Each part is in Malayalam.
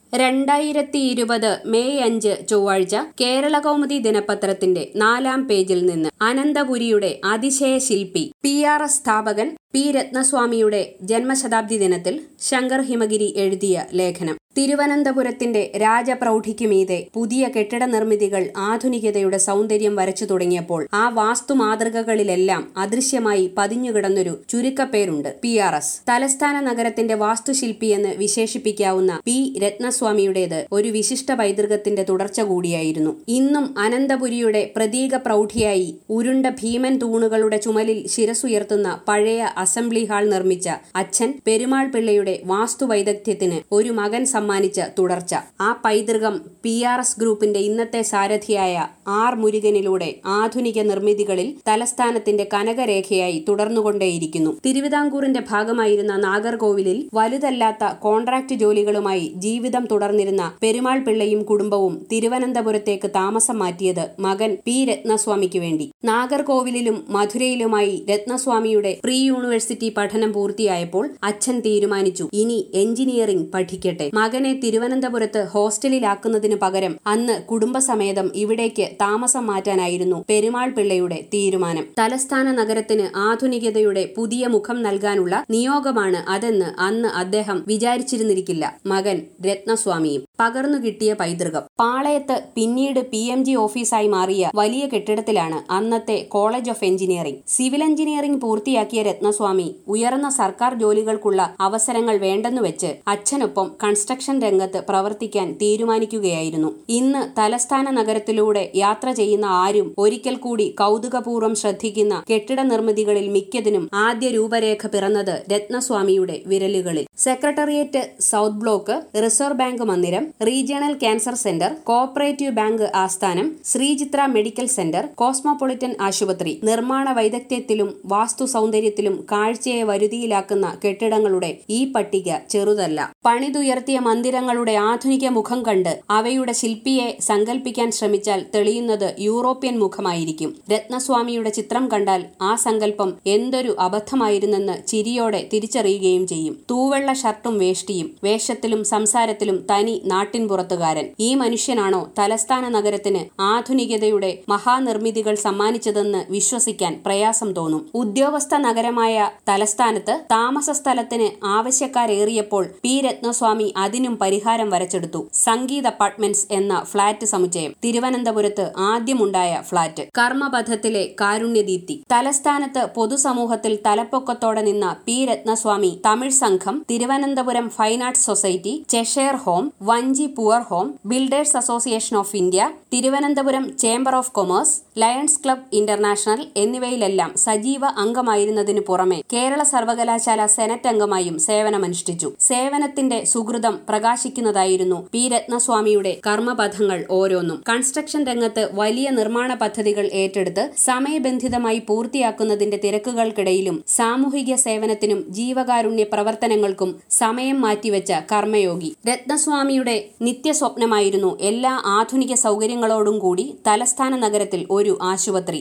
2020 മെയ് 5 ചൊവ്വാഴ്ച കേരളകൗമുദി ദിനപത്രത്തിന്റെ 4-ാം പേജിൽ നിന്ന് അനന്തപുരിയുടെ അതിശയ ശില്പി PRS സ്ഥാപകൻ പി രത്നസ്വാമിയുടെ ജന്മശതാബ്ദി ദിനത്തിൽ ശങ്കർ ഹിമഗിരി എഴുതിയ ലേഖനം. തിരുവനന്തപുരത്തിന്റെ രാജപ്രൗഢിക്കുമീതെ പുതിയ കെട്ടിട നിർമ്മിതികൾ ആധുനികതയുടെ സൗന്ദര്യം വരച്ചു തുടങ്ങിയപ്പോൾ ആ വാസ്തുമാതൃകകളിലെല്ലാം അദൃശ്യമായി പതിഞ്ഞുകിടന്നൊരു ചുരുക്കപ്പേരുണ്ട്: PRS. തലസ്ഥാന നഗരത്തിന്റെ വാസ്തുശില്പിയെന്ന് വിശേഷിപ്പിക്കാവുന്ന പി രത്നസ്വാമിയുടേത് ഒരു വിശിഷ്ട പൈതൃകത്തിന്റെ തുടർച്ച കൂടിയായിരുന്നു. ഇന്നും അനന്തപുരിയുടെ പ്രതീക പ്രൗഢിയായി ഉരുണ്ട ഭീമൻ തൂണുകളുടെ ചുമലിൽ ശിരസുയർത്തുന്ന പഴയ അസംബ്ലി ഹാൾ നിർമ്മിച്ച അച്ഛൻ പെരുമാൾ പിള്ളയുടെ വാസ്തുവൈദഗ്ധ്യത്തിന് ഒരു മകൻ സമ്മാനിച്ച തുടർച്ച. ആ പൈതൃകം PRS ഗ്രൂപ്പിന്റെ ഇന്നത്തെ സാരഥിയായ ആർ മുരുകനിലൂടെ ആധുനിക നിർമ്മിതികളിൽ തലസ്ഥാനത്തിന്റെ കനകരേഖയായി തുടർന്നുകൊണ്ടേയിരിക്കുന്നു. തിരുവിതാംകൂറിന്റെ ഭാഗമായിരുന്ന നാഗർകോവിലിൽ വലുതല്ലാത്ത കോൺട്രാക്ട് ജോലികളുമായി ജീവിതം തുടർന്നിരുന്ന പെരുമാൾ പിള്ളയും കുടുംബവും തിരുവനന്തപുരത്തേക്ക് താമസം മാറ്റിയത് മകൻ പി രത്നസ്വാമിക്ക് വേണ്ടി. നാഗർകോവിലിലും മധുരയിലുമായി രത്നസ്വാമിയുടെ പ്രീ യൂണിവേഴ്സിറ്റി പഠനം പൂർത്തിയായപ്പോൾ അച്ഛൻ തീരുമാനിച്ചു, ഇനി എഞ്ചിനീയറിംഗ് പഠിക്കട്ടെ. മകനെ തിരുവനന്തപുരത്ത് ഹോസ്റ്റലിലാക്കുന്നതിന് പകരം അന്ന് കുടുംബസമേതം ഇവിടേക്ക് താമസം മാറ്റാനായിരുന്നു പെരുമാൾ പിള്ളയുടെ തീരുമാനം. തലസ്ഥാന നഗരത്തിന് ആധുനികതയുടെ പുതിയ മുഖം നൽകാനുള്ള നിയോഗമാണ് അതെന്ന് അന്ന് അദ്ദേഹം വിചാരിച്ചിരുന്നിരിക്കില്ല. മകൻ രത്നസ്വാമിയും. പകർന്നു കിട്ടിയ പൈതൃകം. പാളയത്ത് പിന്നീട് PMG ഓഫീസായി മാറിയ വലിയ കെട്ടിടത്തിലാണ് അന്നത്തെ college of engineering. Civil engineering പൂർത്തിയാക്കിയ രത്നസ്വാമി ഉയർന്ന സർക്കാർ ജോലികൾക്കുള്ള അവസരങ്ങൾ വേണ്ടെന്നുവെച്ച് അച്ഛനൊപ്പം കൺസ്ട്രക്ഷൻ രംഗത്ത് പ്രവർത്തിക്കാൻ തീരുമാനിക്കുകയായിരുന്നു. ഇന്ന് തലസ്ഥാന നഗരത്തിലൂടെ യാത്ര ചെയ്യുന്ന ആരും ഒരിക്കൽ കൂടി കൗതുകപൂർവ്വം ശ്രദ്ധിക്കുന്ന കെട്ടിട നിർമ്മിതികളിൽ മിക്കതിനും ആദ്യ രൂപരേഖ പിറന്നത് രത്നസ്വാമിയുടെ വിരലുകളിൽ. Secretariat south block, reserve bank മന്ദിരം, regional cancer centre, cooperative bank ആസ്ഥാനം, ശ്രീചിത്ര മെഡിക്കൽ സെന്റർ, കോസ്മോപൊളിറ്റൻ ആശുപത്രി. നിർമ്മാണ വൈദഗ്ധ്യത്തിലും വാസ്തു സൗന്ദര്യത്തിലും കാഴ്ചയെ വരുതിയിലാക്കുന്ന കെട്ടിടങ്ങളുടെ ഈ പട്ടിക ചെറുതല്ല. പണിതുയർത്തിയ മന്ദിരങ്ങളുടെ ആധുനിക മുഖം കണ്ട് അവയുടെ ശില്പിയെ സങ്കല്പിക്കാൻ ശ്രമിച്ചാൽ തെളിയുന്നത് യൂറോപ്യൻ മുഖമായിരിക്കും. രത്നസ്വാമിയുടെ ചിത്രം കണ്ടാൽ ആ സങ്കല്പം എന്തൊരു അബദ്ധമായിരുന്നെന്ന് ചിരിയോടെ തിരിച്ചറിയുകയും ചെയ്യും. തൂവെള്ള ഷർട്ടും വേഷ്ടിയും, വേഷത്തിലും സംസാരത്തിലും തനി നാട്ടിൻപുറത്തുകാരൻ. ഈ മനുഷ്യനാണോ തലസ്ഥാന നഗരത്തിന് ആധുനികതയുടെ മഹാനിർമ്മിതികൾ സമ്മാനിച്ചതെന്ന് വിശ്വസിക്കാൻ പ്രയാസം തോന്നും. ഉദ്യോഗസ്ഥ നഗരമായ തലസ്ഥാനത്ത് താമസ സ്ഥലത്തിന് ആവശ്യക്കാരേറിയപ്പോൾ പി രത്നസ്വാമി അതിനും പരിഹാരം വരച്ചെടുത്തു. സംഗീത അപ്പാർട്ട്മെന്റ്സ് എന്ന ഫ്ളാറ്റ് സമുച്ചയം. തിരുവനന്തപുരത്ത് ആദ്യമുണ്ടായ ഫ്ളാറ്റ്. കർമ്മപഥത്തിലെ കാരുണ്യദീപ്തി. തലസ്ഥാനത്ത് പൊതുസമൂഹത്തിൽ തലപ്പൊക്കത്തോടെ നിന്ന P Ratnaswamy Tamil Sangham, Thiruvananthapuram fine arts society, Cheshire home, Vanchi poor home, builders association of India, Thiruvananthapuram chamber of commerce, Lions club international എന്നിവയിലെല്ലാം സജീവ അംഗമായിരുന്നതിനു പുറമെ കേരള സർവകലാശാല സെനറ്റ് അംഗമായും സേവനമനുഷ്ഠിച്ചു. സേവനത്തിന്റെ സുകൃതം പ്രകാശിക്കുന്നതായിരുന്നു പി രത്നസ്വാമിയുടെ കർമ്മപഥങ്ങൾ ഓരോന്നും. കൺസ്ട്രക്ഷൻ രംഗത്ത് വലിയ നിർമ്മാണ പദ്ധതികൾ ഏറ്റെടുത്ത് സമയബന്ധിതമായി പൂർത്തിയാക്കുന്നതിന്റെ തിരക്കുകൾക്കിടയിലും സാമൂഹിക സേവനത്തിനും ജീവകാരുണ്യ പ്രവർത്തനങ്ങൾക്കും സമയം മാറ്റിവെച്ച കർമ്മയോഗി. രത്നസ്വാമിയുടെ നിത്യസ്വപ്നമായിരുന്നു എല്ലാ ആധുനിക സൗകര്യങ്ങളോടും കൂടി തലസ്ഥാന നഗരത്തിൽ ഒരു ആശുപത്രി.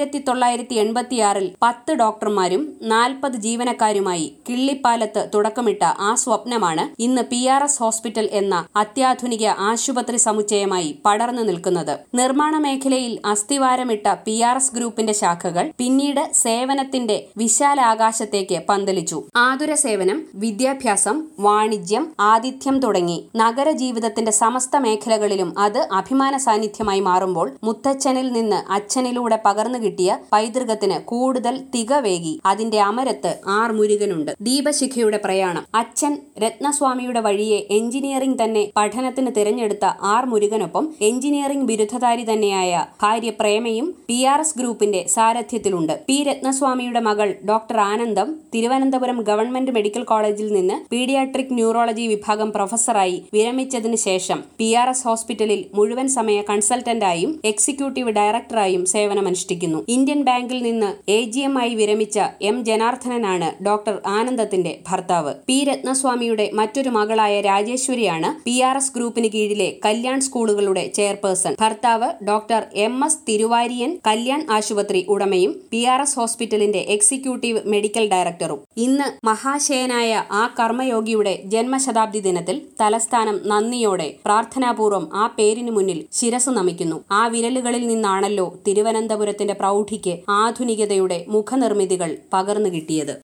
1986 10 ഡോക്ടർമാരും 40 ജീവനക്കാരുമായി കിള്ളിപ്പാലത്ത് തുടക്കമിട്ട ആ സ്വപ്നമാണ് ഇന്ന് PRS ഹോസ്പിറ്റൽ എന്ന അത്യാധുനിക ആശുപത്രി സമുച്ചയമായി പടർന്നു നിൽക്കുന്നത്. നിർമ്മാണ മേഖലയിൽ അസ്ഥിവാരമിട്ട PRS ഗ്രൂപ്പിന്റെ ശാഖകൾ പിന്നീട് സേവനത്തിന്റെ വിശാലാകാശത്തേക്ക് പന്തലിച്ചു. ആതുര സേവനം, വിദ്യാഭ്യാസം, വാണിജ്യം, ആതിഥ്യം തുടങ്ങി നഗര ജീവിതത്തിന്റെ സമസ്ത മേഖലകളിലും അത് അഭിമാന സാന്നിധ്യമായി മാറുമ്പോൾ മുത്തച്ഛനിൽ നിന്ന് അച്ഛനിലൂടെ പകർന്നു കിട്ടിയ പൈതൃകത്തിന് കൂടുതൽ തികവേകി അതിന്റെ അമരത്ത് ആർ മുരുകനുണ്ട്. ദീപശിഖയുടെ പ്രയാണം. അച്ഛൻ രത്നസ്വാമിയുടെ വഴിയെ എഞ്ചിനീയറിംഗ് തന്നെ പഠനത്തിന് തിരഞ്ഞെടുത്ത ആർ മുരുകനൊപ്പം എഞ്ചിനീയറിംഗ് ബിരുദധാരി തന്നെയായ ഭാര്യ പ്രേമയും PRS ഗ്രൂപ്പിന്റെ സാരഥ്യത്തിലുണ്ട്. പി രത്നസ്വാമിയുടെ മകൾ ഡോക്ടർ ആനന്ദം തിരുവനന്തപുരം ഗവൺമെന്റ് മെഡിക്കൽ കോളേജിൽ നിന്ന് പീഡിയാട്രിക് ന്യൂറോളജി വിഭാഗം പ്രൊഫസറായി വിരമിച്ചതിന് ശേഷം PRS ഹോസ്പിറ്റലിൽ മുഴുവൻ സമയ കൺസൾട്ടന്റായും എക്സിക്യൂട്ടീവ് ഡയറക്ടറായും സേവനമനുഷ്ഠിക്കുന്നു. ഇന്ത്യൻ ബാങ്കിൽ നിന്ന് AGM ആയി വിരമിച്ച M ജനാർദ്ദനനാണ് ഡോക്ടർ ആനന്ദത്തിന്റെ ഭർത്താവ്. പി രത്നസ്വാമിയുടെ മറ്റൊരു മകളായ രാജേശ്വരിയാണ് PRS ഗ്രൂപ്പിന് കീഴിലെ കല്യാൺ സ്കൂളുകളുടെ ചെയർപേഴ്സൺ. ഭർത്താവ് ഡോക്ടർ MS തിരുവാരിയൻ കല്യാൺ ആശുപത്രി ഉടമയും PRS ഹോസ്പിറ്റലിന്റെ എക്സിക്യൂട്ടീവ് മെഡിക്കൽ ഡയറക്ടറും. ഇന്ന് മഹാശയനായ ആ കർമ്മയോഗിയുടെ ജന്മശതാബ്ദി ദിനത്തിൽ തലസ്ഥാനം നന്ദിയോടെ പ്രാർത്ഥനാപൂർവം ആ പേരിനു മുന്നിൽ ശിരസ് നമിക്കുന്നു. ആ വിരലുകളിൽ നിന്നാണല്ലോ തിരുവനന്തപുരത്തിന്റെ പ്രൗഢിക്ക് ആധുനികതയുടെ മുഖനിർമ്മിതികൾ പകർന്നു കിട്ടിയത്.